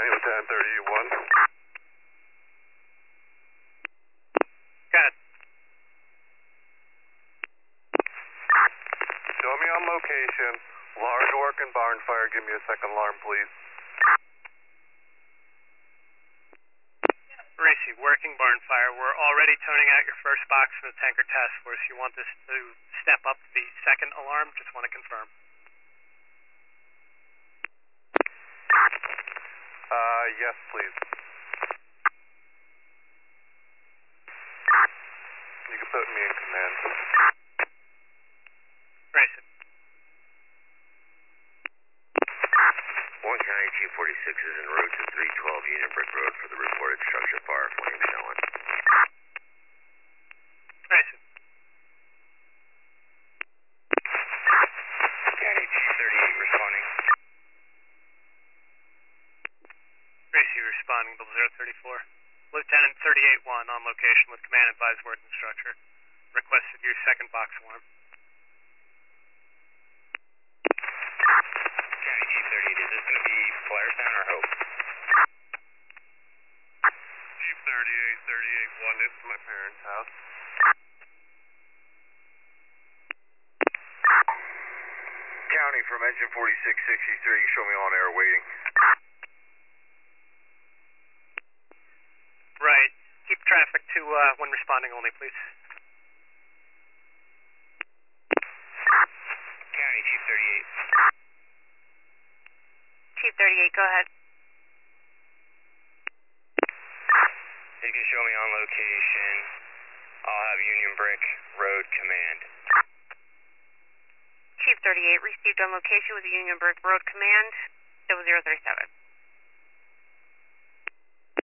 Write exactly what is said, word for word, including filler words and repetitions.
ten thirty-one. Got it. Show me on location. Large work and barn fire. Give me a second alarm, please. Racy, working barn fire. We're already toning out your first box from the tanker task force. You want this to step up to the second alarm? Just want to confirm. Uh, yes, please. You can put me in command. Racy. one County Chief forty-six is en route to three twelve Union Brick Road for the reported structure fire flame showing. Racy. County Chief thirty-eight responding. Racy responding, double zero thirty-four. Lieutenant thirty-eight one on location with command advised working structure. Requested your second box alarm. County Chief thirty-eight, is this going to be Polaris Town or Hope? Chief thirty-eight, thirty-eight one, this is my parents' house. County from engine forty-six sixty-three, show me on air waiting. Right. Keep traffic to uh, when responding only, please. County Chief thirty-eight. Chief thirty-eight, go ahead. You can show me on location. I'll have Union Brick Road command. Chief thirty-eight received on location with the Union Brick Road Command, double zero thirty-seven.